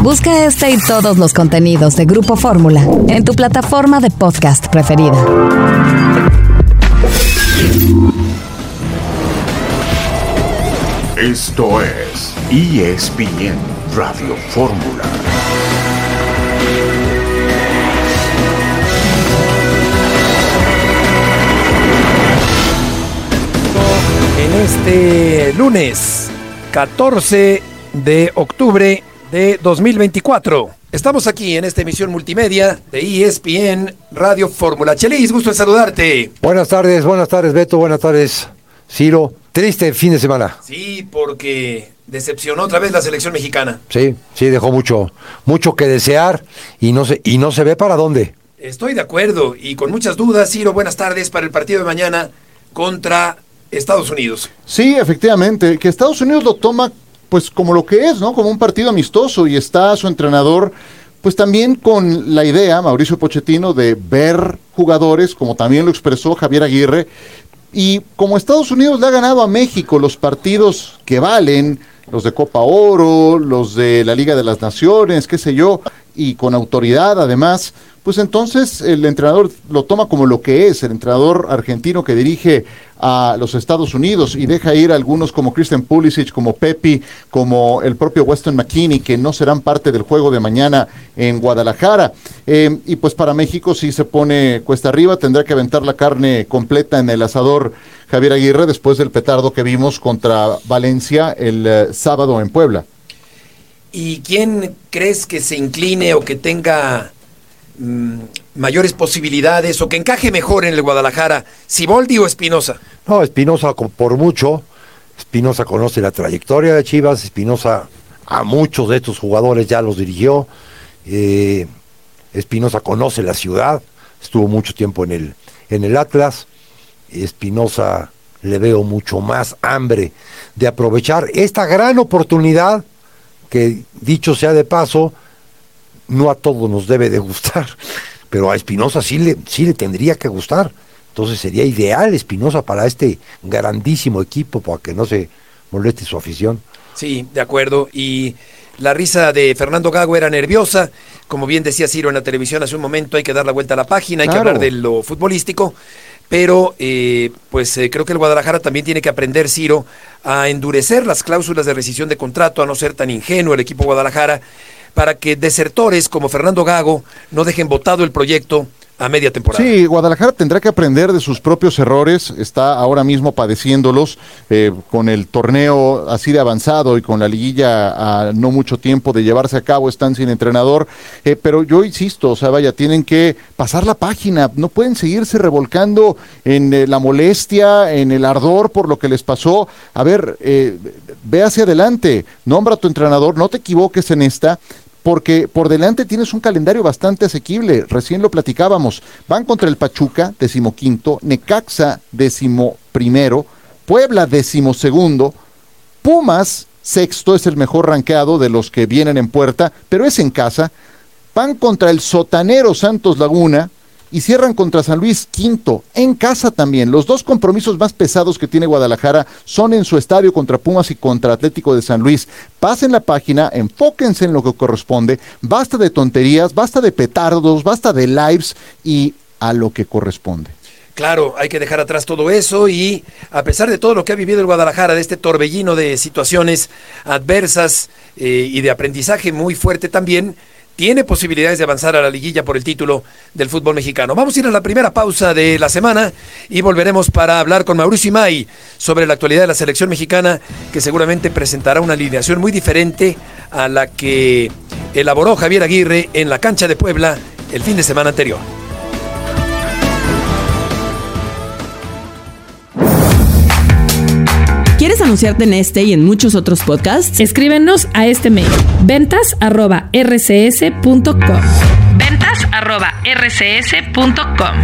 Busca este y todos los contenidos de Grupo Fórmula en tu plataforma de podcast preferida. Esto es ESPN Radio Fórmula. En este lunes 14 de octubre de 2024. Estamos aquí en esta emisión multimedia de ESPN Radio Fórmula. Chelis, gusto en saludarte. Buenas tardes, Beto, buenas tardes, Ciro. Triste fin de semana. Sí, porque decepcionó otra vez la selección mexicana. Sí, dejó mucho que desear y no se ve para dónde. Estoy de acuerdo y con muchas dudas. Ciro, buenas tardes para el partido de mañana contra Estados Unidos. Sí, efectivamente, que Estados Unidos lo toma pues como lo que es, ¿no? Como un partido amistoso, y está su entrenador pues también con la idea, Mauricio Pochettino, de ver jugadores, como también lo expresó Javier Aguirre, y como Estados Unidos le ha ganado a México los partidos que valen, los de Copa Oro, los de la Liga de las Naciones, qué sé yo, y con autoridad además, pues entonces el entrenador lo toma como lo que es, el entrenador argentino que dirige a los Estados Unidos, y deja ir a algunos como Christian Pulisic, como Pepi, como el propio Weston McKennie, que no serán parte del juego de mañana en Guadalajara. Y pues para México sí se pone cuesta arriba, tendrá que aventar la carne completa en el asador Javier Aguirre después del petardo que vimos contra Valencia el sábado en Puebla. ¿Y quién crees que se incline o que tenga mayores posibilidades o que encaje mejor en el Guadalajara, Siboldi o Espinosa? No, Espinosa por mucho. Espinosa conoce la trayectoria de Chivas, Espinosa a muchos de estos jugadores ya los dirigió, Espinosa conoce la ciudad, estuvo mucho tiempo en el Atlas. Espinosa le veo mucho más hambre de aprovechar esta gran oportunidad que, dicho sea de paso, no a todos nos debe de gustar, pero a Espinosa sí le tendría que gustar. Entonces sería ideal Espinosa para este grandísimo equipo, para que no se moleste su afición. Sí, de acuerdo. Y la risa de Fernando Gago era nerviosa. Como bien decía Ciro en la televisión hace un momento, hay que dar la vuelta a la página, hay que hablar de lo futbolístico. Pero creo que el Guadalajara también tiene que aprender, Ciro, a endurecer las cláusulas de rescisión de contrato, a no ser tan ingenuo el equipo Guadalajara, para que desertores como Fernando Gago no dejen botado el proyecto a media temporada. Sí, Guadalajara tendrá que aprender de sus propios errores, está ahora mismo padeciéndolos, con el torneo así de avanzado y con la liguilla a no mucho tiempo de llevarse a cabo, están sin entrenador, pero yo insisto, o sea, vaya, tienen que pasar la página, no pueden seguirse revolcando en la molestia, en el ardor por lo que les pasó. A ver, ve hacia adelante, nombra a tu entrenador, no te equivoques en esta, porque por delante tienes un calendario bastante asequible, recién lo platicábamos, van contra el Pachuca, 15º, Necaxa, 11º, Puebla, 12º, Pumas, 6º, es el mejor rankeado de los que vienen en puerta, pero es en casa, van contra el sotanero Santos Laguna, y cierran contra San Luis, 5º, en casa también. Los dos compromisos más pesados que tiene Guadalajara son en su estadio contra Pumas y contra Atlético de San Luis. Pasen la página, enfóquense en lo que corresponde, basta de tonterías, basta de petardos, basta de lives y a lo que corresponde. Claro, hay que dejar atrás todo eso, y a pesar de todo lo que ha vivido el Guadalajara, de este torbellino de situaciones adversas y de aprendizaje muy fuerte también, tiene posibilidades de avanzar a la liguilla por el título del fútbol mexicano. Vamos a ir a la primera pausa de la semana y volveremos para hablar con Mauricio Imay sobre la actualidad de la selección mexicana, que seguramente presentará una alineación muy diferente a la que elaboró Javier Aguirre en la cancha de Puebla el fin de semana anterior. ¿Quieres anunciarte en este y en muchos otros podcasts? Escríbenos a este mail: ventas@rcs.com. ventas@rcs.com.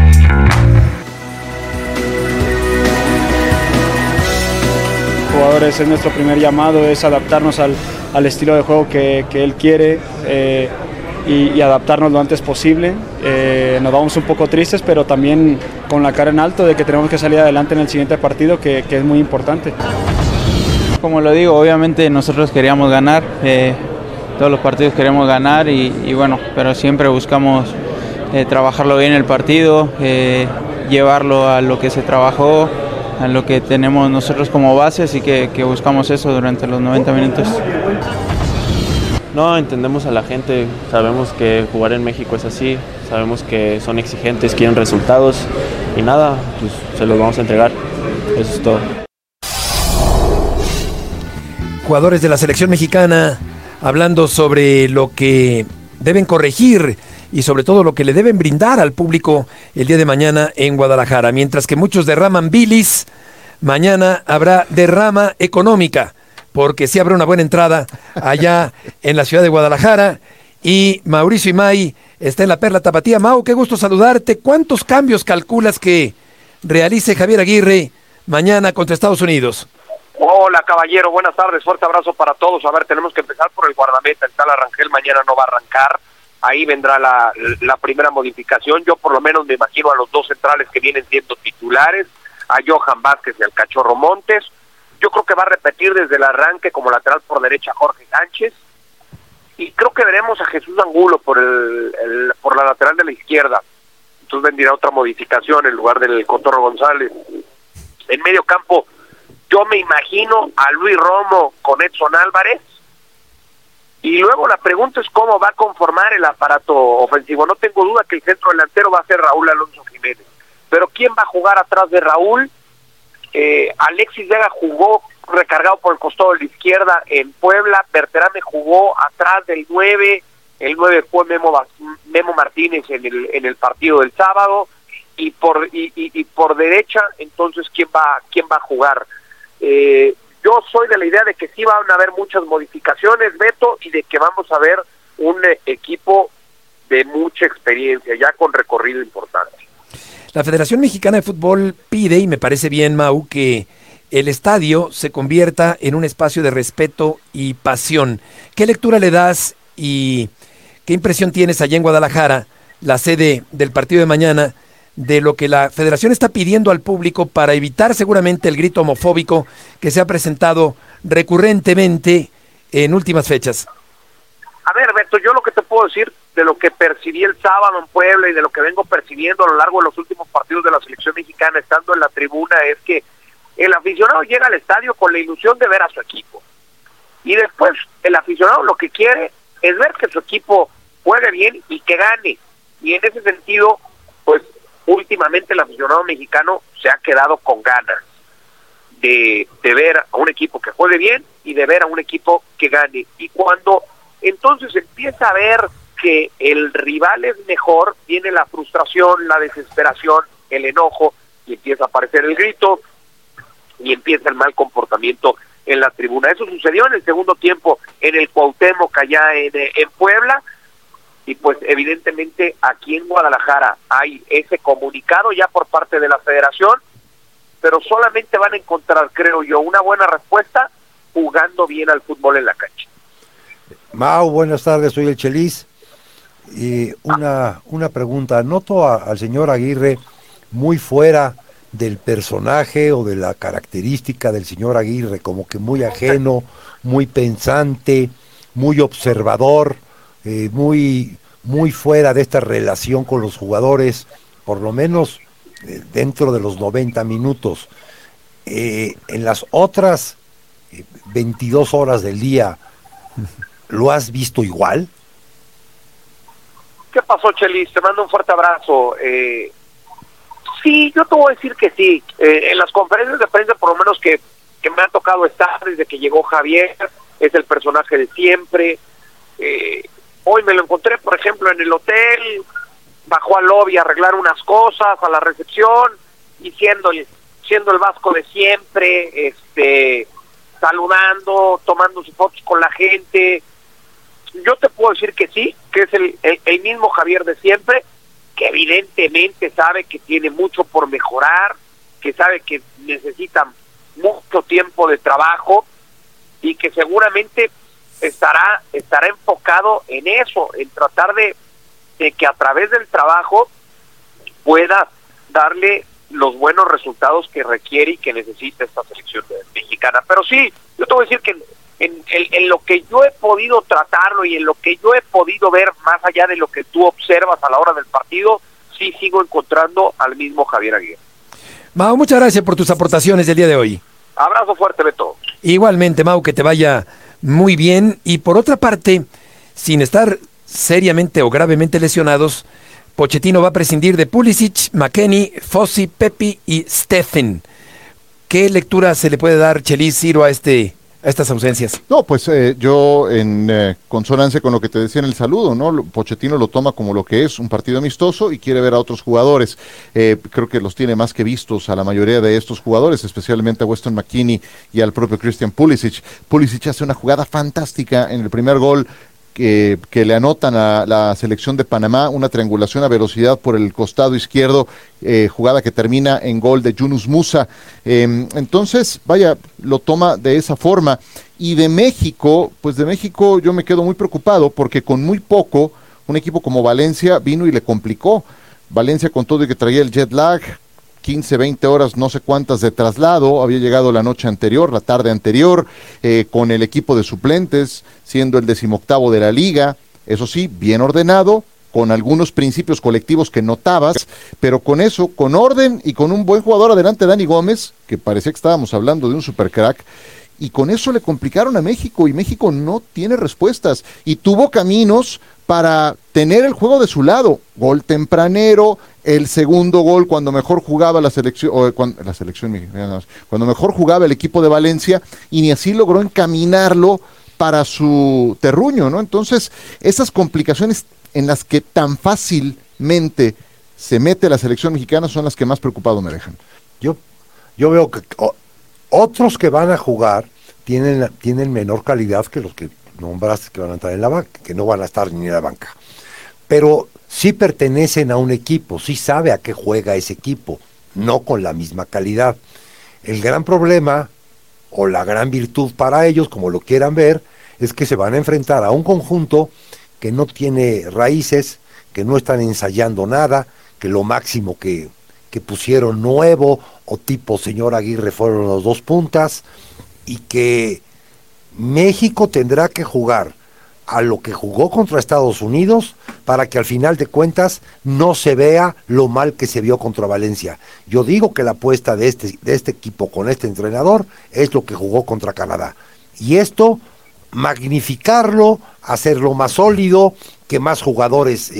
Jugadores, es nuestro primer llamado, es adaptarnos al estilo de juego que él quiere, y adaptarnos lo antes posible. Nos vamos un poco tristes, pero también con la cara en alto de que tenemos que salir adelante en el siguiente partido, que es muy importante. Como lo digo, obviamente nosotros queríamos ganar, todos los partidos queremos ganar y bueno, pero siempre buscamos trabajarlo bien el partido, llevarlo a lo que se trabajó, a lo que tenemos nosotros como base, así que buscamos eso durante los 90 minutos. No, entendemos a la gente, sabemos que jugar en México es así, sabemos que son exigentes, quieren resultados y nada, pues se los vamos a entregar, eso es todo. Jugadores de la selección mexicana hablando sobre lo que deben corregir y sobre todo lo que le deben brindar al público el día de mañana en Guadalajara. Mientras que muchos derraman bilis, mañana habrá derrama económica, porque sí habrá una buena entrada allá en la ciudad de Guadalajara. Y Mauricio Imay está en la Perla Tapatía. Mau, qué gusto saludarte. ¿Cuántos cambios calculas que realice Javier Aguirre mañana contra Estados Unidos? Hola, caballero, buenas tardes, fuerte abrazo para todos. A ver, tenemos que empezar por el guardameta, el tal Arrangel mañana no va a arrancar, ahí vendrá la primera modificación. Yo por lo menos me imagino a los dos centrales que vienen siendo titulares, a Johan Vázquez y al Cachorro Montes. Yo creo que va a repetir desde el arranque como lateral por derecha Jorge Sánchez, y creo que veremos a Jesús Angulo por la lateral de la izquierda. Entonces vendrá otra modificación en lugar del Cotorro González. En medio campo yo me imagino a Luis Romo con Edson Álvarez, y luego la pregunta es cómo va a conformar el aparato ofensivo. No tengo duda que el centro delantero va a ser Raúl Alonso Jiménez, pero ¿quién va a jugar atrás de Raúl? Alexis Vega jugó recargado por el costado de la izquierda en Puebla, Berterame jugó atrás del 9, el 9 fue Memo Martínez en el partido del sábado, y por derecha, entonces ¿quién va a jugar? Yo soy de la idea de que sí van a haber muchas modificaciones, Beto, y de que vamos a ver un equipo de mucha experiencia, ya con recorrido importante. La Federación Mexicana de Fútbol pide, y me parece bien, Mau, que el estadio se convierta en un espacio de respeto y pasión. ¿Qué lectura le das y qué impresión tienes allá en Guadalajara, la sede del partido de mañana, de lo que la Federación está pidiendo al público para evitar seguramente el grito homofóbico que se ha presentado recurrentemente en últimas fechas? A ver, Beto, yo lo que te puedo decir de lo que percibí el sábado en Puebla y de lo que vengo percibiendo a lo largo de los últimos partidos de la selección mexicana estando en la tribuna es que el aficionado llega al estadio con la ilusión de ver a su equipo, y después el aficionado lo que quiere es ver que su equipo juegue bien y que gane, y en ese sentido pues últimamente el aficionado mexicano se ha quedado con ganas de ver a un equipo que juegue bien y de ver a un equipo que gane, y cuando entonces empieza a ver que el rival es mejor, viene la frustración, la desesperación, el enojo, y empieza a aparecer el grito y empieza el mal comportamiento en la tribuna. Eso sucedió en el segundo tiempo en el Cuauhtémoc allá en Puebla, y pues evidentemente aquí en Guadalajara hay ese comunicado ya por parte de la Federación, pero solamente van a encontrar, creo yo, una buena respuesta jugando bien al fútbol en la cancha. Mau, buenas tardes, soy el Chelis. Y una pregunta, noto al señor Aguirre muy fuera del personaje o de la característica del señor Aguirre, como que muy ajeno, muy pensante, muy observador, muy fuera de esta relación con los jugadores, por lo menos dentro de los 90 minutos. En las otras 22 horas del día, ¿lo has visto igual? ¿Qué pasó, Chelis? Te mando un fuerte abrazo. Sí, yo te voy a decir que sí. En las conferencias de prensa, por lo menos que me ha tocado estar desde que llegó Javier, es el personaje de siempre. Hoy me lo encontré, por ejemplo, en el hotel, bajó al lobby a arreglar unas cosas, a la recepción, y siendo el Vasco de siempre, saludando, tomando sus fotos con la gente. Yo te puedo decir que sí, que es el mismo Javier de siempre, que evidentemente sabe que tiene mucho por mejorar, que sabe que necesita mucho tiempo de trabajo, y que seguramente estará enfocado en eso, en tratar de que a través del trabajo pueda darle los buenos resultados que requiere y que necesita esta selección mexicana. Pero sí, yo te voy a decir que en lo que yo he podido tratarlo y en lo que yo he podido ver, más allá de lo que tú observas a la hora del partido, sí sigo encontrando al mismo Javier Aguirre. Mau, muchas gracias por tus aportaciones del día de hoy. Abrazo fuerte, Beto. Igualmente, Mau, que te vaya muy bien. Y por otra parte, sin estar seriamente o gravemente lesionados, Pochettino va a prescindir de Pulisic, McKennie, Fossi, Pepi y Steffen. ¿Qué lectura se le puede dar, Chelis, Ciro, a estas ausencias? No, pues yo en consonancia con lo que te decía en el saludo, ¿no? Pochettino lo toma como lo que es, un partido amistoso, y quiere ver a otros jugadores. Creo que los tiene más que vistos a la mayoría de estos jugadores, especialmente a Weston McKennie y al propio Christian Pulisic. Pulisic hace una jugada fantástica en el primer gol que le anotan a la selección de Panamá, una triangulación a velocidad por el costado izquierdo, jugada que termina en gol de Yunus Musa. Entonces, vaya, lo toma de esa forma. Y de México, pues de México yo me quedo muy preocupado, porque con muy poco, un equipo como Valencia vino y le complicó. Valencia, con todo y que traía el jet lag, 15, 20 horas, no sé cuántas de traslado, había llegado la noche anterior, la tarde anterior, con el equipo de suplentes, siendo el 18º de la liga, eso sí, bien ordenado, con algunos principios colectivos que notabas, pero con eso, con orden y con un buen jugador adelante, Dani Gómez, que parecía que estábamos hablando de un supercrack, y con eso le complicaron a México, y México no tiene respuestas, y tuvo caminos para tener el juego de su lado. Gol tempranero, el segundo gol cuando mejor jugaba la selección cuando mejor jugaba el equipo de Valencia, y ni así logró encaminarlo para su terruño, ¿no? Entonces, esas complicaciones en las que tan fácilmente se mete la selección mexicana son las que más preocupado me dejan. Yo veo que otros que van a jugar tienen menor calidad que los que nombraste que van a entrar en la banca, que no van a estar ni en la banca. Pero sí pertenecen a un equipo, sí sabe a qué juega ese equipo, no con la misma calidad. El gran problema, o la gran virtud para ellos, como lo quieran ver, es que se van a enfrentar a un conjunto que no tiene raíces, que no están ensayando nada, que lo máximo que pusieron nuevo o tipo señor Aguirre fueron los 2 puntas, y que México tendrá que jugar a lo que jugó contra Estados Unidos para que al final de cuentas no se vea lo mal que se vio contra Valencia. Yo digo que la apuesta de este equipo con este entrenador es lo que jugó contra Canadá. Y esto, magnificarlo, hacerlo más sólido, que más jugadores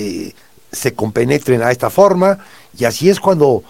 se compenetren a esta forma, y así es cuando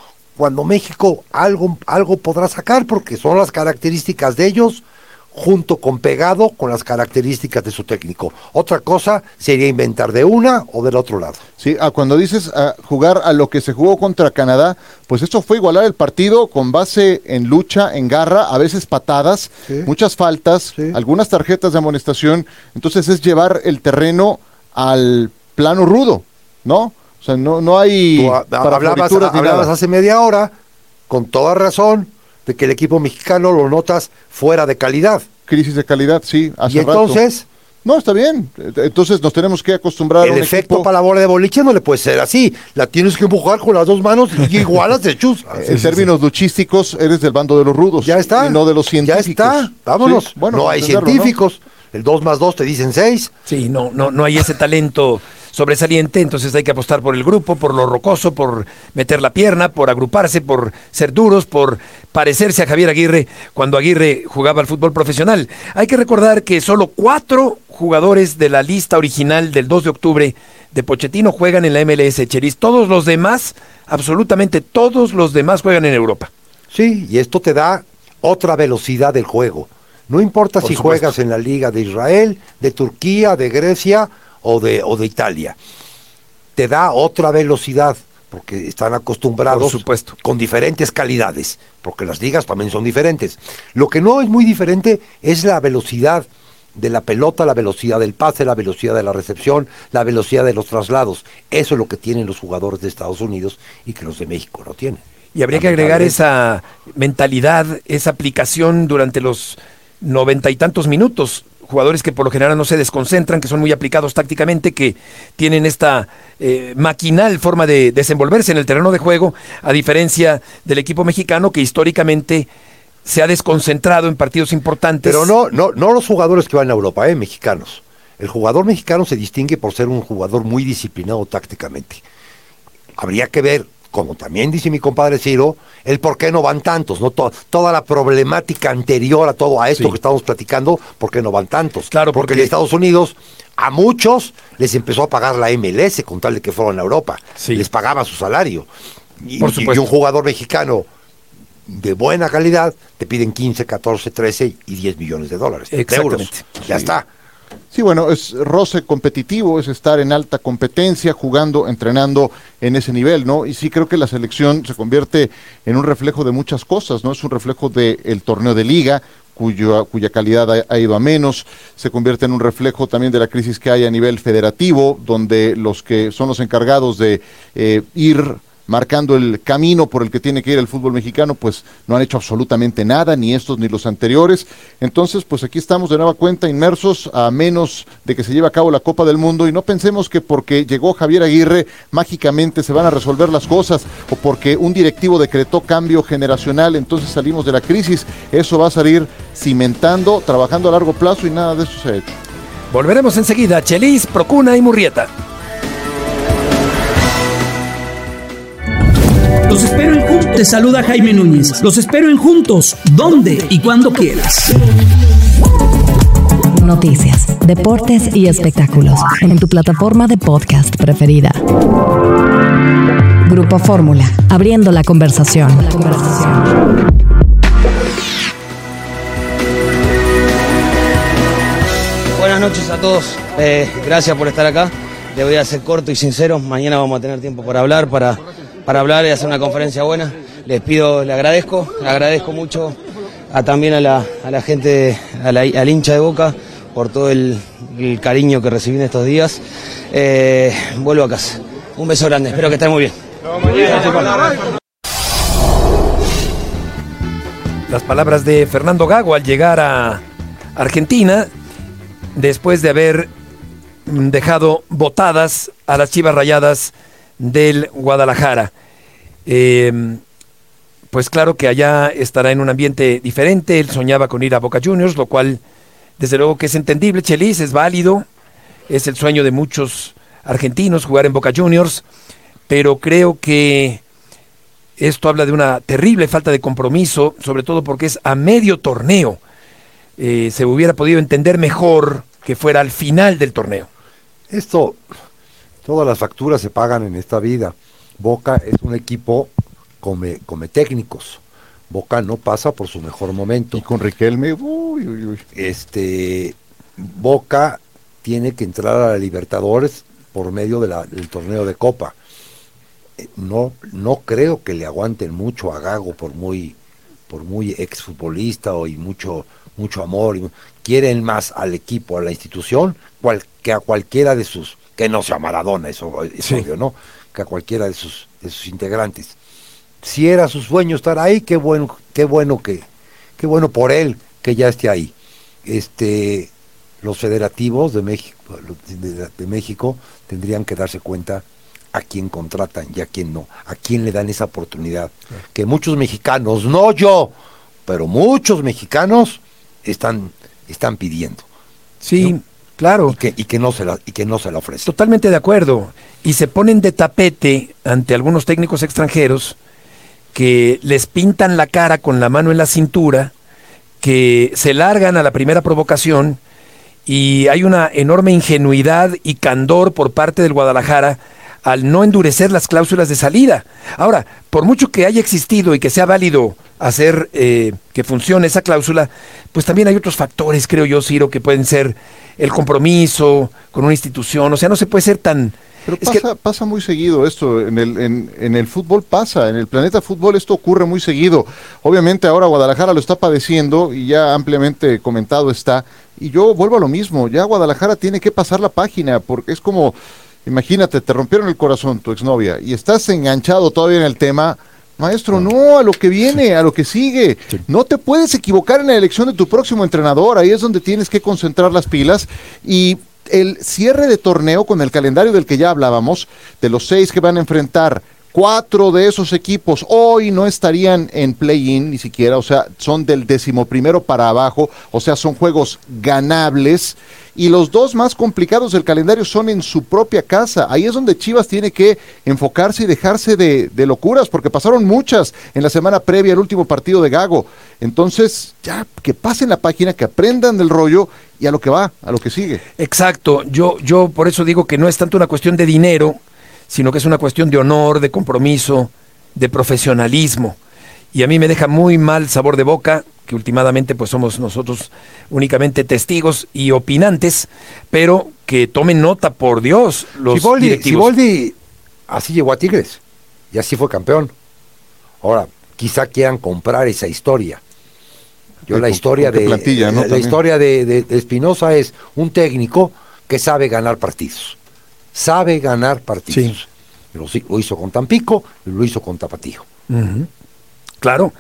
México algo podrá sacar, porque son las características de ellos, junto con pegado con las características de su técnico. Otra cosa sería inventar de una o del otro lado. Sí, cuando dices jugar a lo que se jugó contra Canadá, pues eso fue igualar el partido con base en lucha, en garra, a veces patadas, sí, muchas faltas, sí, algunas tarjetas de amonestación. Entonces es llevar el terreno al plano rudo, ¿no? O sea, no hay... Tú hablabas hace media hora, con toda razón, de que el equipo mexicano lo notas fuera de calidad. Crisis de calidad, sí. Y entonces... Rato. No, está bien. Entonces nos tenemos que acostumbrar a un efecto equipo... para la bola de boliche no le puede ser así. La tienes que empujar con las 2 manos y igualas de chus. En términos luchísticos, eres del bando de los rudos. Ya está. Y no de los científicos. Ya está. Vámonos. Sí, bueno, no hay científicos. ¿No? El 2 más 2 te dicen 6. Sí, no hay ese talento sobresaliente, entonces hay que apostar por el grupo, por lo rocoso, por meter la pierna, por agruparse, por ser duros, por parecerse a Javier Aguirre cuando Aguirre jugaba al fútbol profesional. Hay que recordar que solo 4 jugadores de la lista original del 2 de octubre de Pochettino juegan en la MLS, Cheris. Todos los demás, absolutamente todos los demás juegan en Europa. Sí, y esto te da otra velocidad del juego. No importa si juegas en la Liga de Israel, de Turquía, de Grecia o de Italia, te da otra velocidad, porque están acostumbrados con diferentes calidades, porque las ligas también son diferentes. Lo que no es muy diferente es la velocidad de la pelota, la velocidad del pase, la velocidad de la recepción, la velocidad de los traslados. Eso es lo que tienen los jugadores de Estados Unidos y que los de México no tienen. Y habría que agregar esa mentalidad, esa aplicación durante los 90 y tantos minutos. Jugadores que por lo general no se desconcentran, que son muy aplicados tácticamente, que tienen esta maquinal forma de desenvolverse en el terreno de juego, a diferencia del equipo mexicano, que históricamente se ha desconcentrado en partidos importantes. Pero no los jugadores que van a Europa, mexicanos. El jugador mexicano se distingue por ser un jugador muy disciplinado tácticamente. Habría que ver, como también dice mi compadre Ciro, el por qué no van tantos, ¿no? Toda la problemática anterior a todo a esto que estamos platicando, ¿por qué no van tantos? Claro, porque en Estados Unidos a muchos les empezó a pagar la MLS con tal de que fueran a Europa. Les pagaba su salario. Por supuesto. Y un jugador mexicano de buena calidad te piden 15, 14, 13 y 10 millones de dólares. Exactamente. De euros. Ya está. Sí, bueno, es roce competitivo, es estar en alta competencia, jugando, entrenando en ese nivel, ¿no? Y sí creo que la selección se convierte en un reflejo de muchas cosas, ¿no? Es un reflejo del torneo de liga, cuya calidad ha ido a menos, se convierte en un reflejo también de la crisis que hay a nivel federativo, donde los que son los encargados de ir marcando el camino por el que tiene que ir el fútbol mexicano, pues no han hecho absolutamente nada, ni estos ni los anteriores. Entonces, pues aquí estamos de nueva cuenta inmersos a menos de que se lleve a cabo la Copa del Mundo, y no pensemos que porque llegó Javier Aguirre mágicamente se van a resolver las cosas, o porque un directivo decretó cambio generacional, entonces salimos de la crisis. Eso va a salir cimentando, trabajando a largo plazo, y nada de eso se ha hecho. Volveremos enseguida. Chelis, Procuna y Murrieta. Los espero en Juntos. Te saluda Jaime Núñez. Los espero en Juntos, donde y cuando quieras. Noticias, deportes y espectáculos en tu plataforma de podcast preferida. Grupo Fórmula, abriendo la conversación. Buenas noches a todos. Gracias por estar acá. Le voy a ser corto y sincero. Mañana vamos a tener tiempo para hablar, para hablar y hacer una conferencia buena. Les agradezco mucho también a la gente, al hincha de Boca, por todo el cariño que recibí en estos días. Vuelvo a casa. Un beso grande, espero que estén muy bien. Las palabras de Fernando Gago al llegar a Argentina, después de haber dejado botadas a las Chivas Rayadas del Guadalajara. Pues claro que allá estará en un ambiente diferente. Él soñaba con ir a Boca Juniors, lo cual desde luego que es entendible, Chelis, es válido, es el sueño de muchos argentinos jugar en Boca Juniors, pero creo que esto habla de una terrible falta de compromiso, sobre todo porque es a medio torneo. Se hubiera podido entender mejor que fuera al final del torneo. Todas las facturas se pagan en esta vida. Boca es un equipo come técnicos. Boca no pasa por su mejor momento. Y con Riquelme, Boca tiene que entrar a la Libertadores por medio del torneo de Copa. No creo que le aguanten mucho a Gago por muy exfutbolista y mucho amor. Quieren más al equipo, a la institución, que a cualquiera de sus, que no sea Maradona, eso es obvio, ¿no? Que a cualquiera de sus integrantes. Si era su sueño estar ahí, qué bueno por él que ya esté ahí. Los federativos de México tendrían que darse cuenta a quién contratan y a quién no, a quién le dan esa oportunidad. Que muchos mexicanos, no yo, pero muchos mexicanos están pidiendo. Sí, ¿no? Claro. Y que no se la ofrecen. Totalmente de acuerdo. Y se ponen de tapete ante algunos técnicos extranjeros que les pintan la cara con la mano en la cintura, que se largan a la primera provocación, y hay una enorme ingenuidad y candor por parte del Guadalajara al no endurecer las cláusulas de salida. Ahora, por mucho que haya existido y que sea válido hacer que funcione esa cláusula, pues también hay otros factores, creo yo, Ciro, que pueden ser el compromiso con una institución. O sea, no se puede ser tan... Pero pasa muy seguido esto, en el fútbol pasa, en el planeta fútbol esto ocurre muy seguido. Obviamente ahora Guadalajara lo está padeciendo y ya ampliamente comentado está, y yo vuelvo a lo mismo, ya Guadalajara tiene que pasar la página, porque es como, imagínate, te rompieron el corazón tu exnovia y estás enganchado todavía en el tema. Maestro, no, a lo que viene, a lo que sigue. Sí. No te puedes equivocar en la elección de tu próximo entrenador, ahí es donde tienes que concentrar las pilas. Y el cierre de torneo con el calendario del que ya hablábamos, de los 6 que van a enfrentar 4 de esos equipos hoy no estarían en play-in ni siquiera, o sea, son del 11º para abajo, o sea, son juegos ganables, y los 2 más complicados del calendario son en su propia casa. Ahí es donde Chivas tiene que enfocarse y dejarse de locuras, porque pasaron muchas en la semana previa al último partido de Gago. Entonces, ya que pasen la página, que aprendan del rollo y a lo que va, a lo que sigue. Exacto, yo por eso digo que no es tanto una cuestión de dinero, sino que es una cuestión de honor, de compromiso, de profesionalismo. Y a mí me deja muy mal sabor de boca, que últimamente pues somos nosotros únicamente testigos y opinantes, pero que tomen nota, por Dios, los directivos. Siboldi así llegó a Tigres y así fue campeón. Ahora, quizá quieran comprar esa historia. La historia de plantilla, ¿no? La historia de Espinosa es un técnico que sabe ganar partidos. Sabe ganar partidos. Sí. Lo hizo con Tampico y lo hizo con Tapatío. Uh-huh. Claro.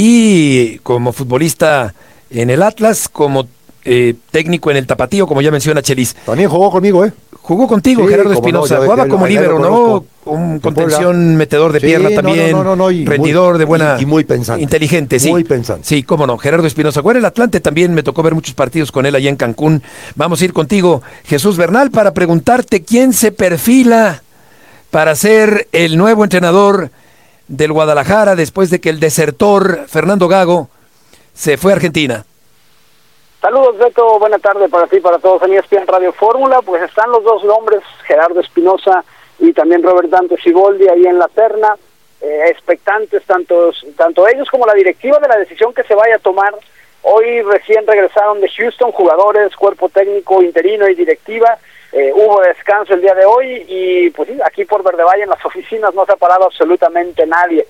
Y como futbolista en el Atlas, como técnico en el Tapatío, como ya menciona Chelis. También jugó conmigo, Jugó contigo, sí, Gerardo Espinosa. Jugaba como líbero, ¿no? Un contención, metedor de pierna también, rendidor de buena... Y muy pensante. Inteligente, sí. Muy pensante. Sí, cómo no. Gerardo Espinosa. Bueno, el Atlante también me tocó ver muchos partidos con él allá en Cancún. Vamos a ir contigo, Jesús Bernal, para preguntarte quién se perfila para ser el nuevo entrenador del Guadalajara después de que el desertor Fernando Gago se fue a Argentina. Saludos, Beto, buena tarde para ti, para todos en ESPN Radio Fórmula. Pues están los 2 nombres, Gerardo Espinosa y también Robert Dante Siboldi ahí en la terna, expectantes tanto ellos como la directiva de la decisión que se vaya a tomar. Hoy recién regresaron de Houston jugadores, cuerpo técnico interino y directiva. Hubo descanso el día de hoy y pues sí, aquí por Verde Valle en las oficinas no se ha parado absolutamente nadie.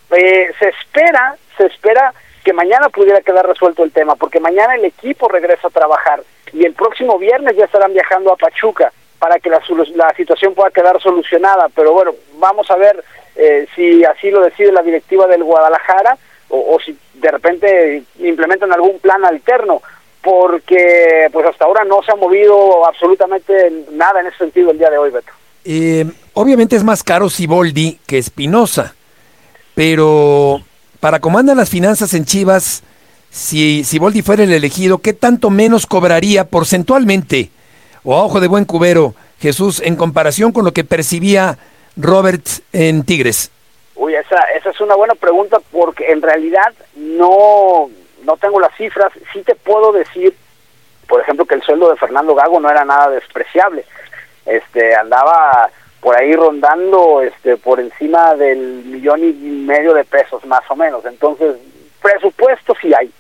Se espera que mañana pudiera quedar resuelto el tema, porque mañana el equipo regresa a trabajar y el próximo viernes ya estarán viajando a Pachuca para que la situación pueda quedar solucionada. Pero bueno, vamos a ver si así lo decide la directiva del Guadalajara o si de repente implementan algún plan alterno, porque pues hasta ahora no se ha movido absolutamente nada en ese sentido el día de hoy, Beto. Obviamente es más caro Siboldi que Espinosa, pero para cómo andan las finanzas en Chivas, si Siboldi fuera el elegido, ¿qué tanto menos cobraría porcentualmente o a ojo de buen cubero, Jesús, en comparación con lo que percibía Robert en Tigres? Uy, esa es una buena pregunta, porque en realidad no tengo las cifras. Sí te puedo decir, por ejemplo, que el sueldo de Fernando Gago no era nada despreciable. Andaba por ahí rondando por encima del 1.5 million de pesos más o menos. Entonces, presupuesto sí hay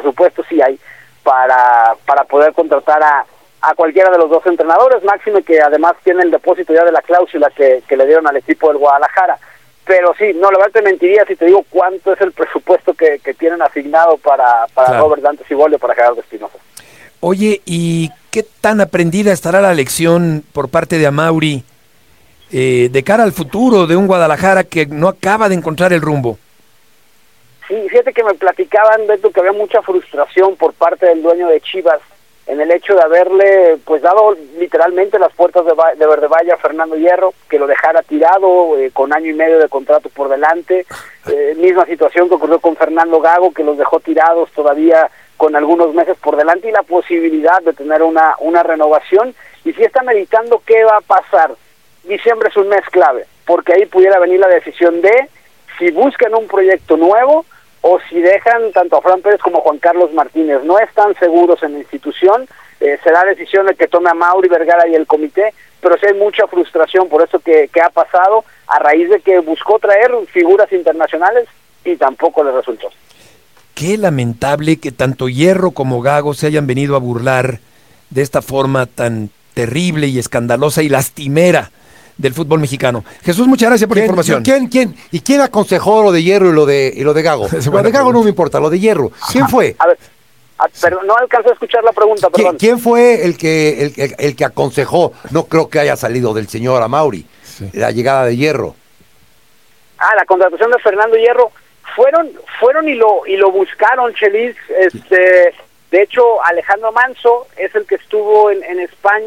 para poder contratar a cualquiera de los 2 entrenadores, máximo que además tiene el depósito ya de la cláusula que le dieron al equipo del Guadalajara. Pero sí, no, la verdad te mentiría si te digo cuánto es el presupuesto que tienen asignado para claro. Robert Dante Siboldi o para Gerardo Espinosa. Oye, ¿y qué tan aprendida estará la lección por parte de Amauri de cara al futuro de un Guadalajara que no acaba de encontrar el rumbo? Sí, fíjate que me platicaban, Beto, que había mucha frustración por parte del dueño de Chivas en el hecho de haberle pues dado literalmente las puertas de Verde Valle a Fernando Hierro, que lo dejara tirado con 1 año y medio de contrato por delante. Misma situación que ocurrió con Fernando Gago, que los dejó tirados todavía con algunos meses por delante y la posibilidad de tener una renovación. Y si está meditando qué va a pasar. Diciembre es un mes clave, porque ahí pudiera venir la decisión de si buscan un proyecto nuevo o si dejan tanto a Fran Pérez como a Juan Carlos Martínez. No están seguros en la institución, será decisión de que tome a Mauri Vergara y el comité, pero sí hay mucha frustración por eso que ha pasado a raíz de que buscó traer figuras internacionales y tampoco le resultó. Qué lamentable que tanto Hierro como Gago se hayan venido a burlar de esta forma tan terrible y escandalosa y lastimera del fútbol mexicano. Jesús, muchas gracias por la información. ¿Quién aconsejó lo de Hierro y lo de Gago? Lo de Gago no me importa, lo de Hierro. ¿Quién fue? A ver, perdón, no alcanzé a escuchar la pregunta, perdón. ¿Quién fue el que aconsejó? No creo que haya salido del señor Amauri, la llegada de Hierro. La contratación de Fernando Hierro. Fueron y lo buscaron, Chelis. De hecho, Alejandro Manso es el que estuvo en España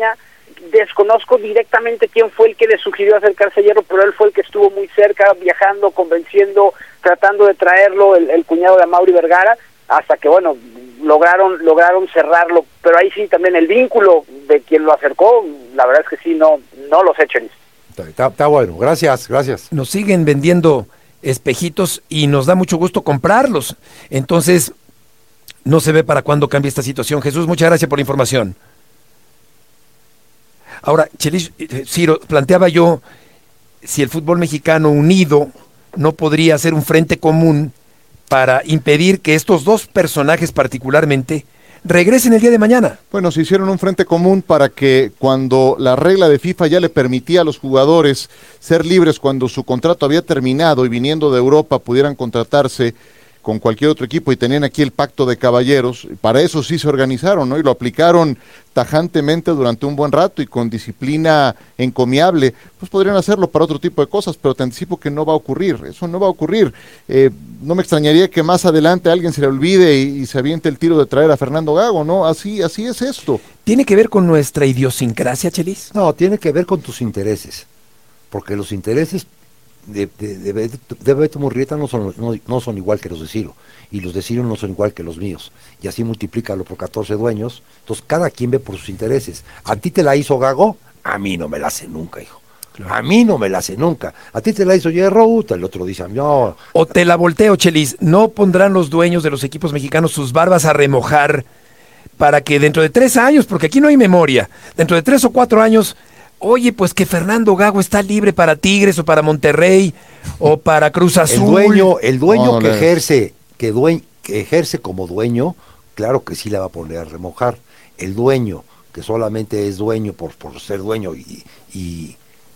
Desconozco directamente quién fue el que le sugirió acercarse a Hierro, pero él fue el que estuvo muy cerca, viajando, convenciendo, tratando de traerlo, el cuñado de Amaury Vergara, hasta que, bueno, lograron cerrarlo. Pero ahí sí, también el vínculo de quien lo acercó, la verdad es que sí, no lo sé, Chelis. Está bueno, gracias. Nos siguen vendiendo espejitos y nos da mucho gusto comprarlos. Entonces, no se ve para cuándo cambie esta situación. Jesús, muchas gracias por la información. Ahora, Chelis, Ciro, planteaba yo si el fútbol mexicano unido no podría hacer un frente común para impedir que estos dos personajes particularmente regresen el día de mañana. Bueno, se hicieron un frente común para que cuando la regla de FIFA ya le permitía a los jugadores ser libres cuando su contrato había terminado y viniendo de Europa pudieran contratarse con cualquier otro equipo y tenían aquí el pacto de caballeros, para eso sí se organizaron, ¿no? Y lo aplicaron tajantemente durante un buen rato y con disciplina encomiable, pues podrían hacerlo para otro tipo de cosas, pero te anticipo que no va a ocurrir, eso no va a ocurrir. No me extrañaría que más adelante a alguien se le olvide y se aviente el tiro de traer a Fernando Gago, ¿no? Así es esto. ¿Tiene que ver con nuestra idiosincrasia, Chelis? No, tiene que ver con tus intereses, porque los intereses de Beto Murrieta no son igual que los de Ciro, y los de Ciro no son igual que los míos, y así multiplícalo por 14 dueños, entonces cada quien ve por sus intereses. ¿A ti te la hizo Gago? A mí no me la hace nunca, hijo. Claro. A mí no me la hace nunca. A ti te la hizo Hierro, el otro dice, no. O te la volteo, Chelis, ¿no pondrán los dueños de los equipos mexicanos sus barbas a remojar para que dentro de 3 años, porque aquí no hay memoria, dentro de 3 o 4 años... Oye, pues que Fernando Gago está libre para Tigres o para Monterrey o para Cruz Azul? El dueño que ejerce como dueño, claro que sí la va a poner a remojar. El dueño que solamente es dueño por ser dueño y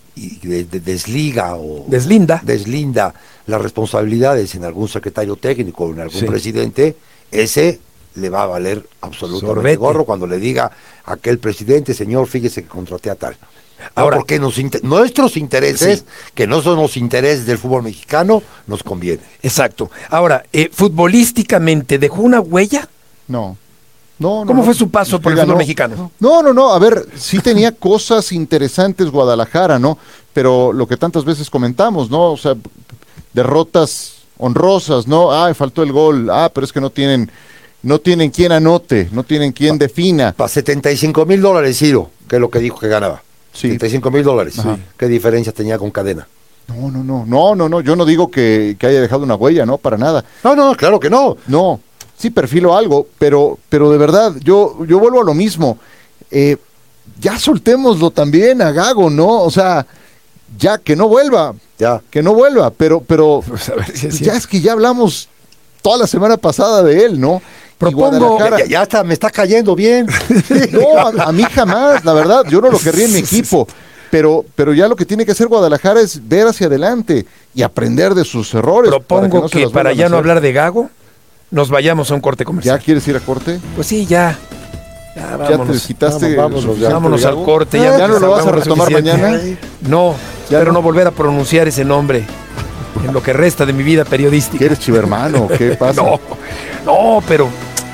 deslinda las responsabilidades en algún secretario técnico o en algún presidente, ese le va a valer absolutamente gorro cuando le diga a aquel presidente, señor, fíjese que contraté a tal. Ahora, porque nuestros intereses, que no son los intereses del fútbol mexicano, nos conviene. Exacto. Ahora, futbolísticamente, ¿dejó una huella? No. ¿Cómo fue su paso por el fútbol mexicano? No, a ver, sí tenía cosas interesantes Guadalajara, ¿no? Pero lo que tantas veces comentamos, ¿no? O sea, derrotas honrosas, ¿no? Faltó el gol, pero es que no tienen quien anote, no tienen quien defina. Para $75,000, Ciro, que es lo que dijo que ganaba. Sí. $75,000. Sí. ¿Qué diferencia tenía con Cadena? No, yo no digo que haya dejado una huella, no, para nada. No, claro que no. No, sí perfilo algo, pero de verdad, yo vuelvo a lo mismo. Ya soltémoslo también a Gago, ¿no? O sea, ya que no vuelva, pero pues a ver si es ya es que ya hablamos toda la semana pasada de él, ¿no? Propongo, ya está, me está cayendo bien. No, a mí jamás, la verdad, yo no lo querría en mi equipo, pero ya lo que tiene que hacer Guadalajara es ver hacia adelante y aprender de sus errores. Propongo que para ya no hablar de Gago, nos vayamos a un corte comercial. ¿Ya quieres ir a corte? Pues sí, ya. Ya te desquitaste. Vámonos al corte. ¿Ya no lo vas a retomar mañana? No, espero no volver a pronunciar ese nombre en lo que resta de mi vida periodística. ¿Qué eres, chivermano? ¿Qué pasa? No, pero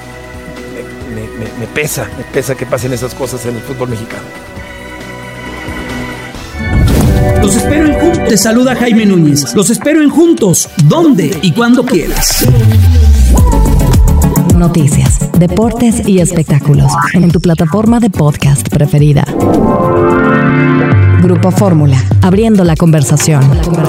me pesa que pasen esas cosas en el fútbol mexicano. Los espero en Juntos. Te saluda Jaime Núñez. Los espero en Juntos, donde y cuando quieras. Noticias, deportes y espectáculos en tu plataforma de podcast preferida. Grupo Fórmula, abriendo la conversación.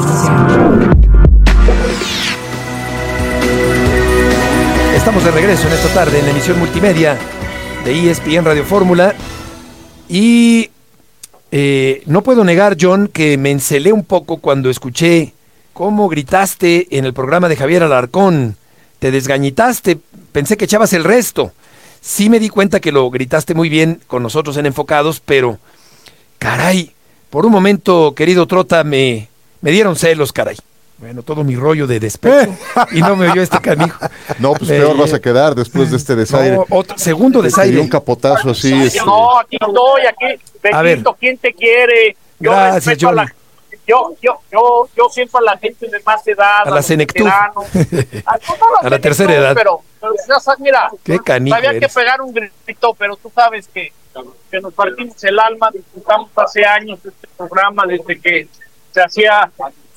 Estamos de regreso en esta tarde en la emisión multimedia de ESPN Radio Fórmula y no puedo negar, John, que me encelé un poco cuando escuché cómo gritaste en el programa de Javier Alarcón. Te desgañitaste, pensé que echabas el resto. Sí me di cuenta que lo gritaste muy bien con nosotros en Enfocados, pero caray, por un momento, querido Trota, me dieron celos, caray. Bueno, todo mi rollo de despecho y no me oyó este canijo. No, pues peor vas a quedar después de este desaire. No, segundo desaire. Un capotazo así. No, aquí estoy, Betito, ¿quién te quiere? Gracias, John. Yo siento a la gente de más edad, a la senectud, a la tercera edad. Pero mira, qué canijo había que pegar un grito, pero tú sabes que que nos partimos el alma, disfrutamos hace años este programa desde que se hacía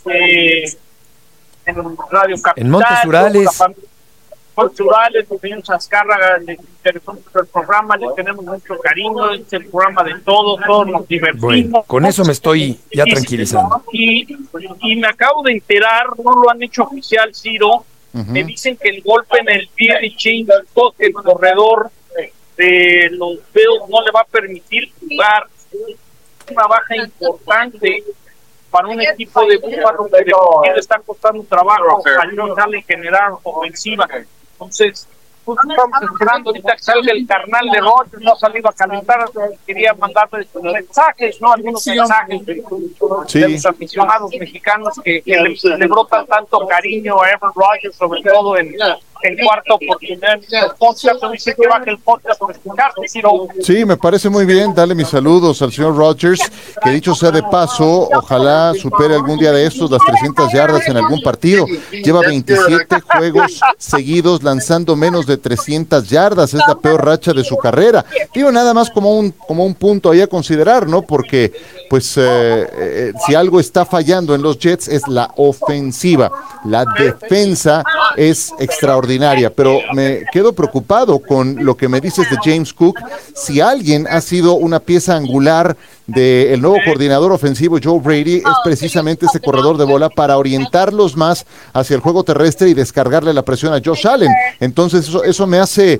en Radio Capital. En Montes Urales. Montes Urales, el señor Azcárraga, le interesó mucho el programa, le tenemos mucho cariño, es el programa de todos nos divertimos. Bueno, con eso me estoy ya tranquilizando. Y me acabo de enterar, no lo han hecho oficial, Ciro, me dicen que el golpe en el pie de James Cook, el corredor de los Bills, no le va a permitir jugar. Una baja importante para un equipo de Búfalo que le está costando trabajo ayudarle a generar ofensiva. Entonces, pues estamos esperando ahorita que salga el carnal de Rodgers, no ha salido a calentar, quería mandarle mensajes, ¿no? Algunos mensajes de los aficionados mexicanos que le brotan tanto cariño a Aaron Rodgers, sobre todo en cuarta oportunidad. El podcast, dice que baje el podcast por escucharte, Ciro. Sí, me parece muy bien. Dale mis saludos al señor Rodgers, que dicho sea de paso, ojalá supere algún día de estos las 300 yardas en algún partido. Lleva 27 juegos seguidos lanzando menos de 300 yardas. Es la peor racha de su carrera. Digo, nada más como un punto ahí a considerar, ¿no? Porque, pues, si algo está fallando en los Jets es la ofensiva. La defensa es extraordinaria, pero me quedo preocupado con lo que me dices de James Cook. Si alguien ha sido una pieza angular del nuevo coordinador ofensivo Joe Brady, es precisamente ese corredor de bola para orientarlos más hacia el juego terrestre y descargarle la presión a Josh Allen. Entonces eso me hace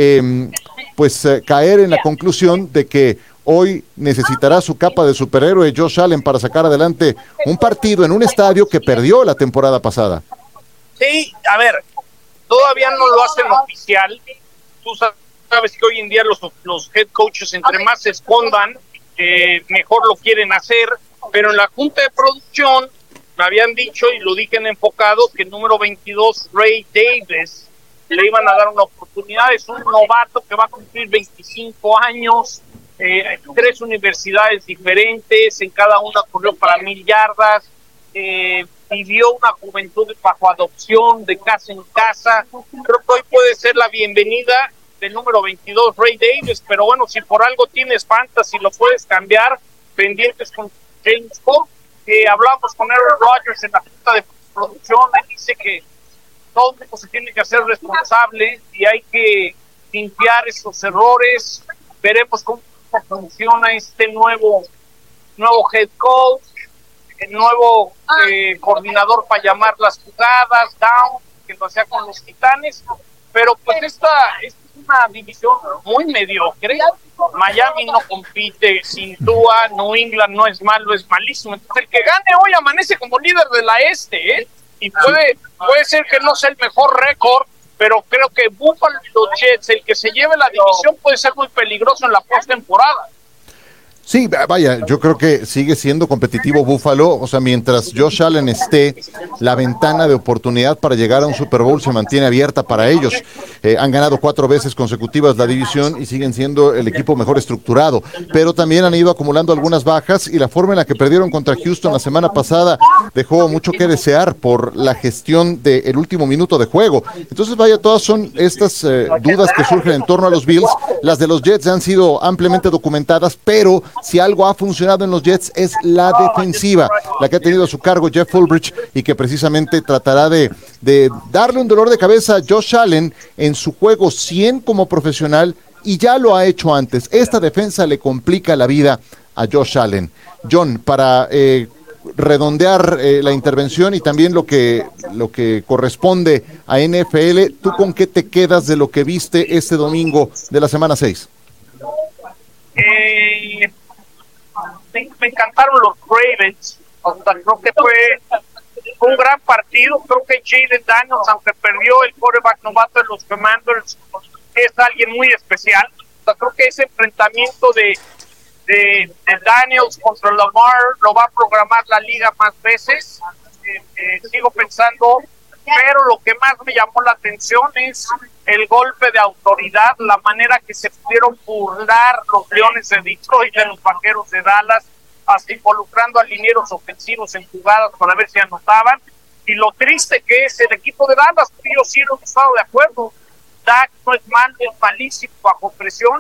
caer en la conclusión de que hoy necesitará su capa de superhéroe Josh Allen para sacar adelante un partido en un estadio que perdió la temporada pasada. Sí, a ver, todavía no lo hacen oficial. Tú sabes que hoy en día los head coaches, entre más se escondan, mejor lo quieren hacer, pero en la junta de producción me habían dicho, y lo dije en Enfocado, que el número 22, Ray Davis, le iban a dar una oportunidad. Es un novato que va a cumplir 25 años, 3 universidades diferentes, en cada una corrió para 1000 yardas, vivió una juventud bajo adopción, de casa en casa. Creo que hoy puede ser la bienvenida del número 22, Ray Davis, pero bueno, si por algo tienes fantasy, lo puedes cambiar, pendientes con James Cook. Hablamos con Aaron Rodgers en la junta de producción, él dice que todo el mundo se tiene que hacer responsable y hay que limpiar esos errores. Veremos cómo funciona este nuevo head coach, el nuevo coordinador para llamar las jugadas, down, que lo hacía con los Titanes, pero pues esta es una división muy mediocre. Miami no compite sin Tua, New England no es malo, es malísimo. Entonces el que gane hoy amanece como líder de la este, y puede ser que no sea el mejor récord, pero creo que Buffalo y los Jets, el que se lleve la división, puede ser muy peligroso en la postemporada. Sí, vaya, yo creo que sigue siendo competitivo Buffalo, o sea, mientras Josh Allen esté, la ventana de oportunidad para llegar a un Super Bowl se mantiene abierta para ellos. Han ganado 4 veces consecutivas la división y siguen siendo el equipo mejor estructurado, pero también han ido acumulando algunas bajas y la forma en la que perdieron contra Houston la semana pasada dejó mucho que desear por la gestión del último minuto de juego. Entonces, vaya, todas son estas dudas que surgen en torno a los Bills. Las de los Jets han sido ampliamente documentadas, pero si algo ha funcionado en los Jets es la defensiva, la que ha tenido a su cargo Jeff Ulbrich y que precisamente tratará de darle un dolor de cabeza a Josh Allen en su juego 100 como profesional, y ya lo ha hecho antes. Esta defensa le complica la vida a Josh Allen. John, para redondear la intervención y también lo que corresponde a NFL, ¿tú con qué te quedas de lo que viste este domingo de la semana 6? Me encantaron los Ravens. O sea, creo que fue un gran partido. Creo que Jayden Daniels, aunque perdió el quarterback novato de los Commanders, es alguien muy especial. O sea, creo que ese enfrentamiento de Daniels contra Lamar lo va a programar la liga más veces. Sigo pensando, pero lo que más me llamó la atención es el golpe de autoridad, la manera que se pudieron burlar los Leones de Detroit de los Vaqueros de Dallas, hasta involucrando a linieros ofensivos en jugadas para ver si anotaban. Y lo triste que es el equipo de Dallas, yo sí no he estado de acuerdo. Dak no es malo, es malísimo bajo presión,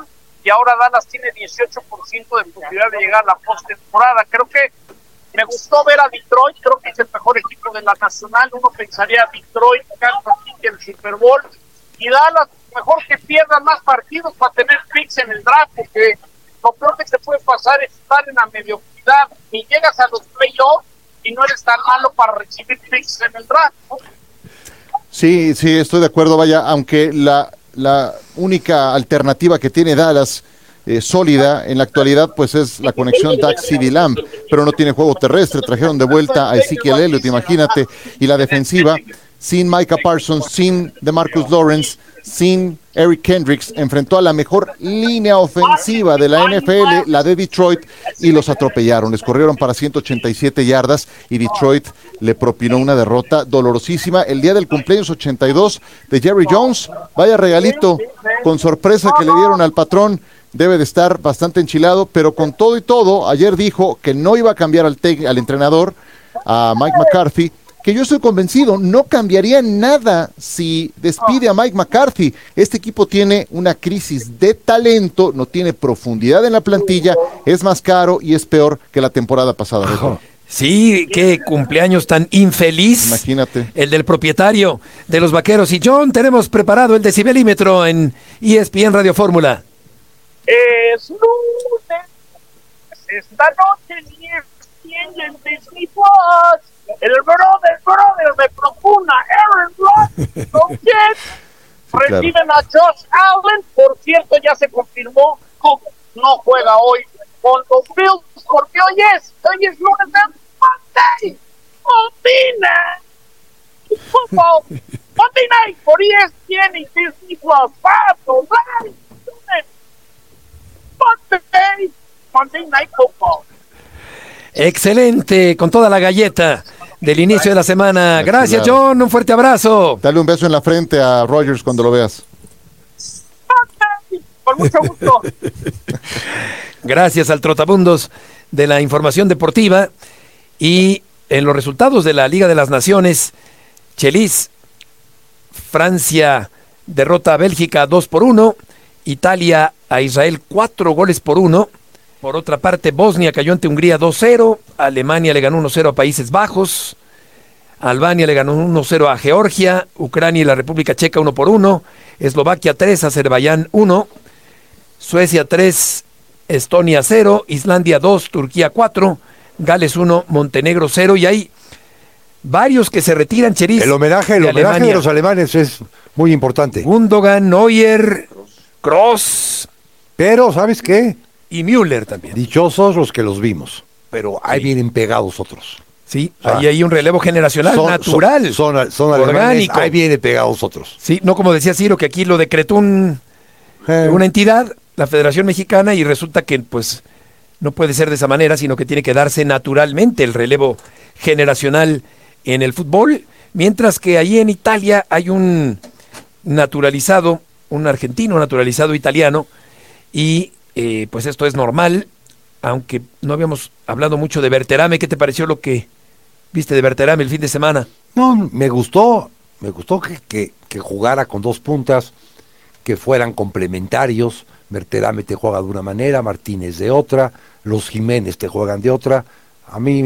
y ahora Dallas tiene 18% de posibilidad de llegar a la postemporada. Creo que me gustó ver a Detroit, creo que es el mejor equipo de la Nacional. Uno pensaría Detroit, Kansas City, el Super Bowl, y Dallas, mejor que pierda más partidos para tener picks en el draft, porque lo peor que se puede pasar es estar en la mediocridad y llegas a los playoffs y no eres tan malo para recibir picks en el draft, ¿no? Sí, estoy de acuerdo, vaya, aunque la única alternativa que tiene Dallas sólida en la actualidad pues es la conexión Dak-CeeDee Lamb, pero no tiene juego terrestre. Trajeron de vuelta a Ezekiel Elliott, imagínate, y la defensiva sin Micah Parsons, sin DeMarcus Lawrence, sin Eric Kendricks, enfrentó a la mejor línea ofensiva de la NFL, la de Detroit, y los atropellaron. Les corrieron para 187 yardas y Detroit le propinó una derrota dolorosísima. El día del cumpleaños 82 de Jerry Jones, vaya regalito con sorpresa que le dieron al patrón. Debe de estar bastante enchilado, pero con todo y todo, ayer dijo que no iba a cambiar al entrenador, a Mike McCarthy, que yo estoy convencido, no cambiaría nada si despide a Mike McCarthy. Este equipo tiene una crisis de talento, no tiene profundidad en la plantilla, es más caro y es peor que la temporada pasada. Sí, qué cumpleaños tan infeliz. Imagínate. El del propietario de los Vaqueros. Y John, tenemos preparado el decibelímetro en ESPN Radio Fórmula. Es lunes, esta noche en ESPN y en Disney Plus. El brother me propone Aaron Rodgers, ¿con quién? Reciben a Josh Allen, por cierto ya se confirmó, Cook no juega hoy con los Bills, porque hoy es lunes de Monday Night por ESPN y Disney Plus. Monday Night Football. Excelente, con toda la galleta del inicio de la semana. Gracias, John, un fuerte abrazo. Dale un beso en la frente a Rodgers cuando lo veas. Con mucho gusto. Gracias al Trotabundos de la información deportiva. Y en los resultados de la Liga de las Naciones, Chelis, Francia derrota a Bélgica 2-1, Italia a Israel 4-1. Por otra parte, Bosnia cayó ante Hungría 2-0, Alemania le ganó 1-0 a Países Bajos, Albania le ganó 1-0 a Georgia, Ucrania y la República Checa 1-1, Eslovaquia 3, Azerbaiyán 1, Suecia 3, Estonia 0, Islandia 2, Turquía 4, Gales 1, Montenegro 0, y hay varios que se retiran, Cheris. El homenaje de los alemanes es muy importante. Gundogan, Neuer, Kroos. Pero, ¿sabes qué? Y Müller también. Dichosos los que los vimos, pero ahí vienen pegados otros. Sí, ahí hay un relevo generacional natural. Son alemanes, ahí vienen pegados otros. Sí, no como decía Ciro, que aquí lo decretó una entidad, la Federación Mexicana, y resulta que pues no puede ser de esa manera, sino que tiene que darse naturalmente el relevo generacional en el fútbol, mientras que ahí en Italia hay un naturalizado, un argentino naturalizado italiano, y pues esto es normal, aunque no habíamos hablado mucho de Berterame. ¿Qué te pareció lo que viste de Berterame el fin de semana? No, me gustó que jugara con dos puntas, que fueran complementarios. Berterame te juega de una manera, Martínez de otra, los Jiménez te juegan de otra. A mí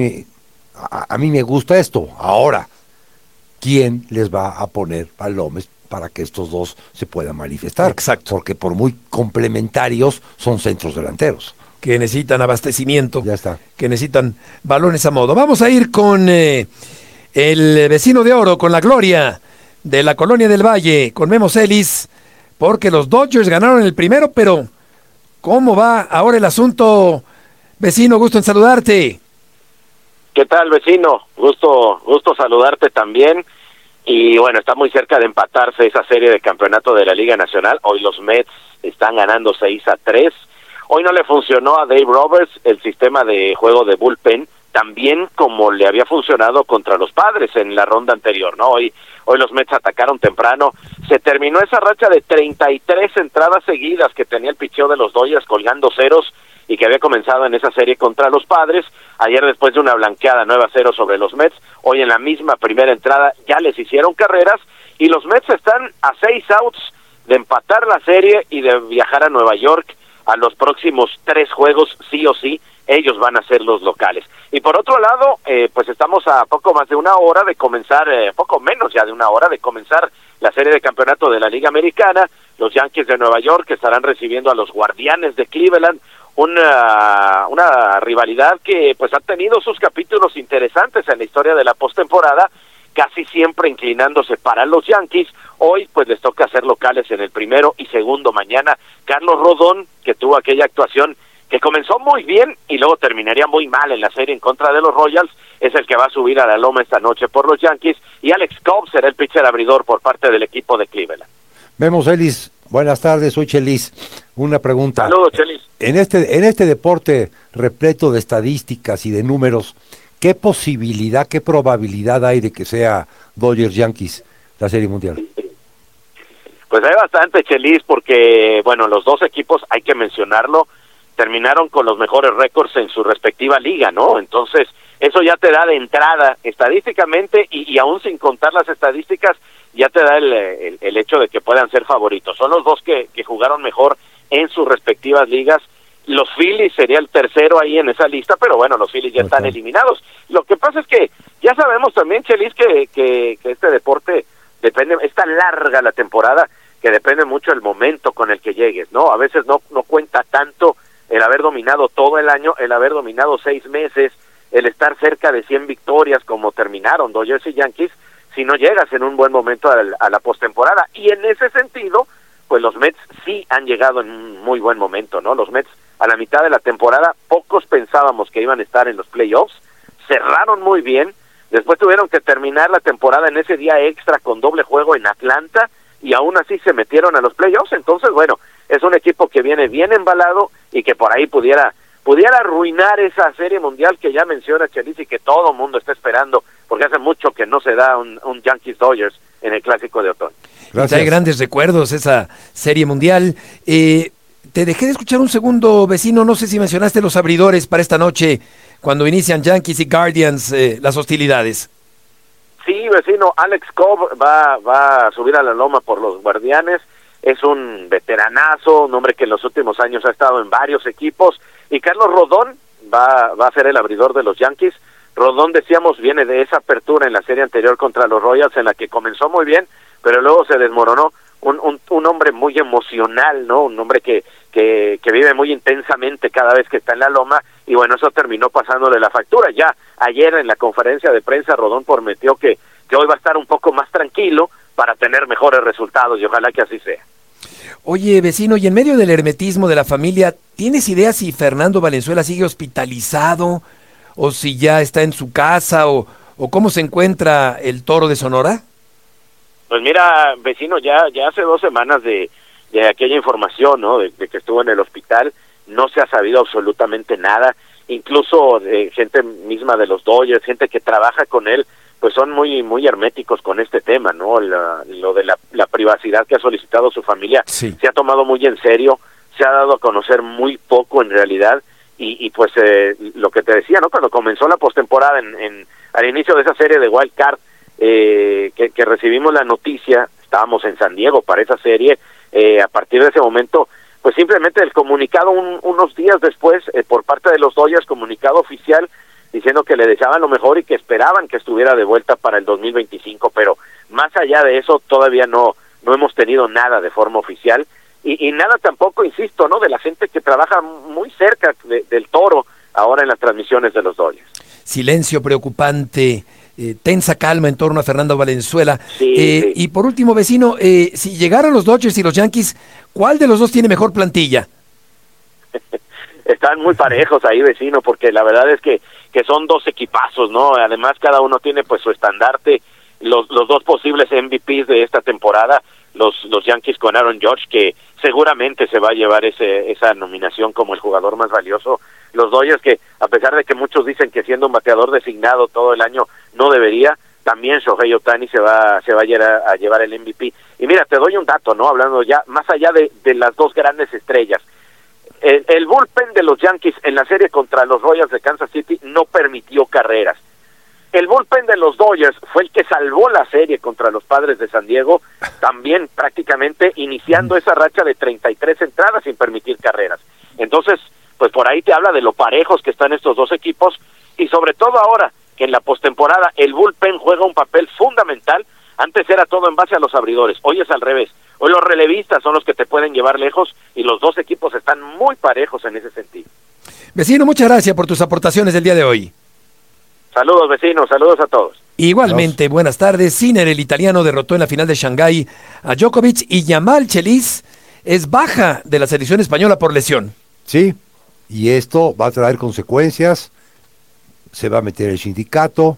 me gusta esto. Ahora, ¿quién les va a poner balones para que estos dos se puedan manifestar? Exacto. Porque por muy complementarios son centros delanteros. Que necesitan abastecimiento. Ya está. Que necesitan balones a modo. Vamos a ir con el vecino de oro, con la gloria de la Colonia del Valle, con Memo Celis, porque los Dodgers ganaron el primero, pero ¿cómo va ahora el asunto? Vecino, gusto en saludarte. ¿Qué tal, vecino? Gusto saludarte también. Y bueno, está muy cerca de empatarse esa serie de campeonato de la Liga Nacional. Hoy los Mets están ganando 6-3. Hoy no le funcionó a Dave Roberts el sistema de juego de bullpen, también como le había funcionado contra los Padres en la ronda anterior, ¿no? Hoy los Mets atacaron temprano. Se terminó esa racha de 33 entradas seguidas que tenía el picheo de los Dodgers colgando ceros y que había comenzado en esa serie contra los Padres. Ayer, después de una blanqueada 9-0 sobre los Mets, hoy en la misma primera entrada ya les hicieron carreras y los Mets están a 6 outs de empatar la serie y de viajar a Nueva York a los próximos 3 juegos, sí o sí, ellos van a ser los locales. Y por otro lado, pues estamos a poco más de una hora de comenzar, poco menos ya de una hora de comenzar la serie de campeonato de la Liga Americana. Los Yankees de Nueva York que estarán recibiendo a los Guardianes de Cleveland, una rivalidad que pues ha tenido sus capítulos interesantes en la historia de la postemporada, casi siempre inclinándose para los Yankees. Hoy pues les toca ser locales en el primero y segundo. Mañana Carlos Rodón, que tuvo aquella actuación que comenzó muy bien y luego terminaría muy mal en la serie en contra de los Royals, es el que va a subir a la loma esta noche por los Yankees, y Alex Cobb será el pitcher abridor por parte del equipo de Cleveland. Vemos, Chelis. Buenas tardes, soy Chelis. Una pregunta. Saludos, Chelis. En este deporte repleto de estadísticas y de números, ¿qué posibilidad, qué probabilidad hay de que sea Dodgers-Yankees la Serie Mundial? Pues hay bastante, Chelis, porque, bueno, los dos equipos, hay que mencionarlo, terminaron con los mejores récords en su respectiva liga, ¿no? Entonces, eso ya te da de entrada estadísticamente, y aún sin contar las estadísticas, ya te da el hecho de que puedan ser favoritos. Son los dos que jugaron mejor en sus respectivas ligas. Los Phillies sería el tercero ahí en esa lista, pero bueno, los Phillies ya están eliminados. Lo que pasa es que ya sabemos también, Chelis, que este deporte depende, es tan larga la temporada que depende mucho el momento con el que llegues, ¿no? A veces no cuenta tanto el haber dominado todo el año, el haber dominado 6 meses, el estar cerca de 100 victorias como terminaron Dodgers y Yankees, si no llegas en un buen momento a la postemporada. Y en ese sentido, pues los Mets sí han llegado en un muy buen momento, ¿no? Los Mets a la mitad de la temporada, pocos pensábamos que iban a estar en los playoffs, cerraron muy bien, después tuvieron que terminar la temporada en ese día extra con doble juego en Atlanta, y aún así se metieron a los playoffs. Entonces, bueno, es un equipo que viene bien embalado y que por ahí pudiera arruinar esa Serie Mundial que ya menciona Chelis y que todo el mundo está esperando, porque hace mucho que no se da un Yankees-Dodgers en el Clásico de Otoño. Hay grandes recuerdos esa Serie Mundial. Te dejé de escuchar un segundo, vecino, no sé si mencionaste los abridores para esta noche, cuando inician Yankees y Guardians las hostilidades. Sí, vecino, Alex Cobb va a subir a la loma por los Guardianes. Es un veteranazo, un hombre que en los últimos años ha estado en varios equipos, y Carlos Rodón va a ser el abridor de los Yankees. Rodón, decíamos, viene de esa apertura en la serie anterior contra los Royals, en la que comenzó muy bien, pero luego se desmoronó. Un hombre muy emocional, ¿no? Un hombre que vive muy intensamente cada vez que está en la loma, y bueno, eso terminó pasándole la factura. Ya ayer en la conferencia de prensa Rodón prometió que hoy va a estar un poco más tranquilo para tener mejores resultados, y ojalá que así sea. Oye, vecino, y en medio del hermetismo de la familia, ¿tienes idea si Fernando Valenzuela sigue hospitalizado, o si ya está en su casa, o cómo se encuentra el Toro de Sonora? Pues mira, vecino, ya hace 2 semanas de aquella información, ¿no? De que estuvo en el hospital, no se ha sabido absolutamente nada. Incluso de gente misma de los Dodgers, gente que trabaja con él, pues son muy muy herméticos con este tema, ¿no? Lo de la privacidad que ha solicitado su familia, sí, se ha tomado muy en serio, se ha dado a conocer muy poco en realidad, y pues lo que te decía, ¿no? Cuando comenzó la postemporada al inicio de esa serie de Wild Card, que recibimos la noticia, estábamos en San Diego para esa serie, a partir de ese momento, pues simplemente el comunicado unos días después, por parte de los Dodgers, comunicado oficial, diciendo que le deseaban lo mejor y que esperaban que estuviera de vuelta para el 2025, pero más allá de eso todavía no hemos tenido nada de forma oficial, y nada tampoco, insisto, ¿no? De la gente que trabaja muy cerca del Toro ahora en las transmisiones de los Dodgers. Silencio preocupante, tensa calma en torno a Fernando Valenzuela. Sí, sí. Y por último, vecino, si llegaran los Dodgers y los Yankees, ¿cuál de los dos tiene mejor plantilla? Están muy parejos ahí, vecino, porque la verdad es que son 2 equipazos, ¿no? Además, cada uno tiene pues su estandarte. Los 2 posibles MVPs de esta temporada, los Yankees con Aaron Judge, que seguramente se va a llevar esa nominación como el jugador más valioso. Los Dodgers, que a pesar de que muchos dicen que siendo un bateador designado todo el año no debería, también Shohei Ohtani se va a llevar el MVP. Y mira, te doy un dato, ¿no? Hablando ya más allá de las 2 grandes estrellas. El bullpen de los Yankees en la serie contra los Royals de Kansas City no permitió carreras. El bullpen de los Dodgers fue el que salvó la serie contra los Padres de San Diego, también prácticamente iniciando esa racha de 33 entradas sin permitir carreras. Entonces, pues por ahí te habla de lo parejos que están estos dos equipos, y sobre todo ahora que en la postemporada el bullpen juega un papel fundamental. Antes era todo en base a los abridores, hoy es al revés. Hoy los relevistas son los que te pueden llevar lejos y los dos equipos están muy parejos en ese sentido. Vecino, muchas gracias por tus aportaciones del día de hoy. Saludos, vecinos, saludos a todos. Igualmente, buenas tardes. Sinner, el italiano, derrotó en la final de Shanghái a Djokovic, y Yamal Chelis es baja de la selección española por lesión. Sí, y esto va a traer consecuencias. Se va a meter el sindicato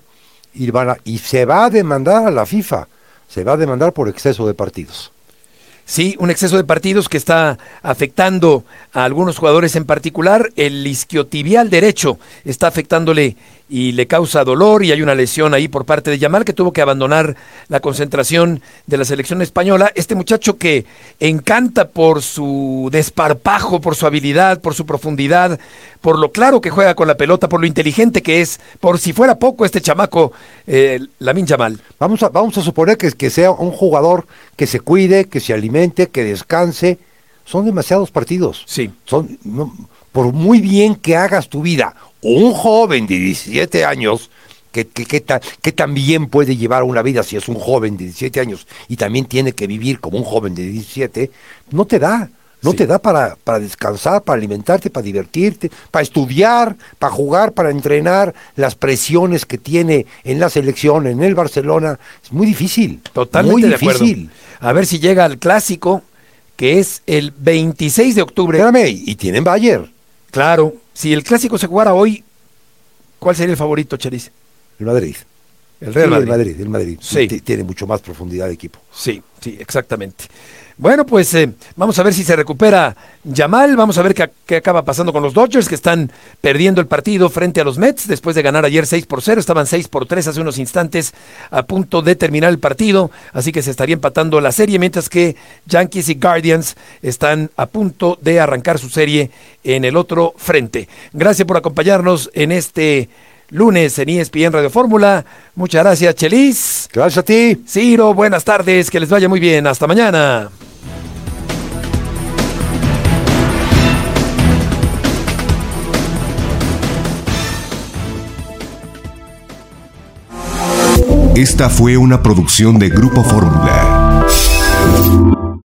y se va a demandar a la FIFA. Se va a demandar por exceso de partidos. Sí, un exceso de partidos que está afectando a algunos jugadores en particular. El isquiotibial derecho está afectándole y le causa dolor, y hay una lesión ahí por parte de Yamal, que tuvo que abandonar la concentración de la selección española. Este muchacho que encanta por su desparpajo, por su habilidad, por su profundidad, por lo claro que juega con la pelota, por lo inteligente que es, por si fuera poco este chamaco, Lamine Yamal. Vamos a suponer que sea un jugador que se cuide, que se alimente, que descanse. Son demasiados partidos. Sí. Por muy bien que hagas tu vida, un joven de 17 años, que también puede llevar una vida si es un joven de 17 años y también tiene que vivir como un joven de 17, no te da. No te da para descansar, para alimentarte, para divertirte, para estudiar, para jugar, para entrenar. Las presiones que tiene en la selección, en el Barcelona, es muy difícil. Totalmente muy de acuerdo. difícil. A ver si llega al clásico, que es el 26 de octubre. Espérame, y tienen Bayern. Claro, si el clásico se jugara hoy, ¿cuál sería el favorito, Chelis? El Madrid. El Real Madrid. El Madrid. Sí. Tiene mucho más profundidad de equipo. Sí, exactamente. Bueno, pues vamos a ver si se recupera Yamal, vamos a ver qué acaba pasando con los Dodgers, que están perdiendo el partido frente a los Mets, después de ganar ayer 6-0, estaban 6-3 hace unos instantes, a punto de terminar el partido, así que se estaría empatando la serie, mientras que Yankees y Guardians están a punto de arrancar su serie en el otro frente. Gracias por acompañarnos en este lunes en ESPN Radio Fórmula. Muchas gracias, Chelis. Gracias a ti. Ciro, buenas tardes, que les vaya muy bien. Hasta mañana. Esta fue una producción de Grupo Fórmula.